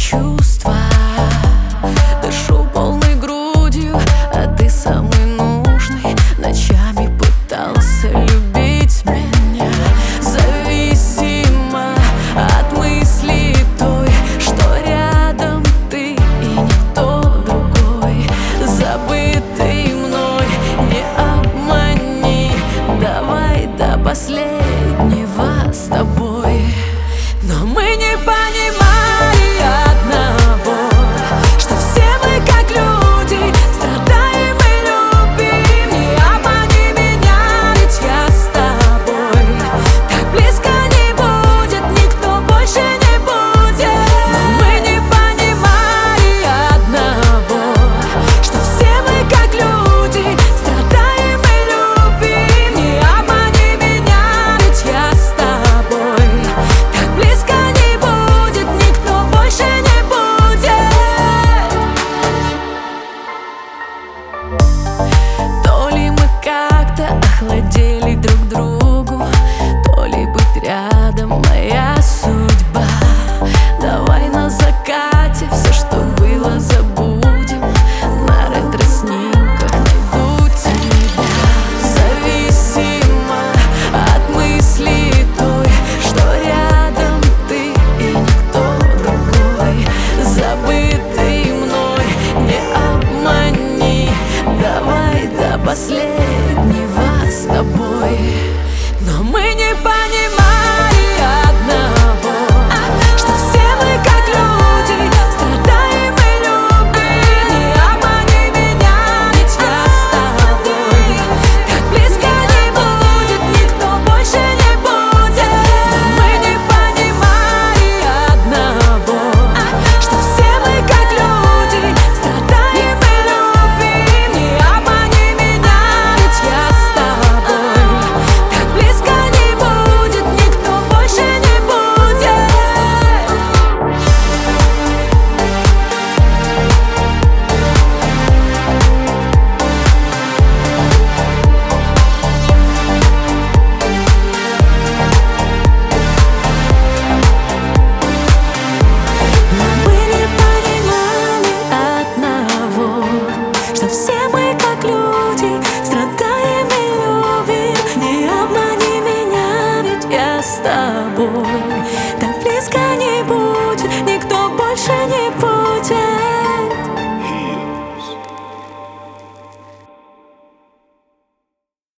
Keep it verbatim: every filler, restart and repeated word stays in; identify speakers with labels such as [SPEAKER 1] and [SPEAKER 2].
[SPEAKER 1] чувства. Дышу полной грудью, а ты самый нужный. Ночами пытался любить меня, зависимо от мысли той, что рядом ты и никто другой. Забытый мной, не обмани, давай до последнего с тобой. Но мы не понимали одного, что все мы как люди, страдаем и любим. Не обмани меня, ведь я с тобой. Так близко не будет, никто больше не будет. Но мы не понимали одного, что все мы как люди, страдаем и любим. Не обмани меня, ведь я с тобой. Так близко не будет, никто больше не будет. То ли мы как-то охладели друг другу, то ли быть рядом моя судьба. Давай на закате все, что было, забудем. На ретро-снимках найду тебя. Зависимо от мысли той, что рядом ты и никто другой. Забытый мной, не обмани, давай до последнего с тобой. Но мы не понимали одного, что все мы как люди, страдаем и любим. Не обмани меня, ведь я с тобой. Так близко не будет, никто больше не будет. Но мы не понимали одного, что все мы как люди, страдаем и любим. Не обмани меня, ведь я с тобой. Так близко не будет, никто больше не будет. Но мы не понимали одного, что все мы как люди, страдаем и любим. Не обмани меня, ведь я с тобой.